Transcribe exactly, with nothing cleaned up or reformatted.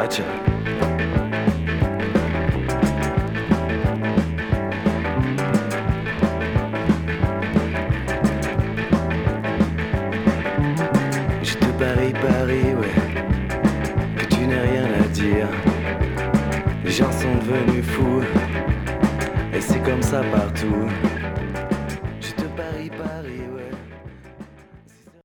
tiens. Je te parie, parie, ouais, que tu n'as rien à dire. Les gens sont devenus fous, et c'est comme ça partout.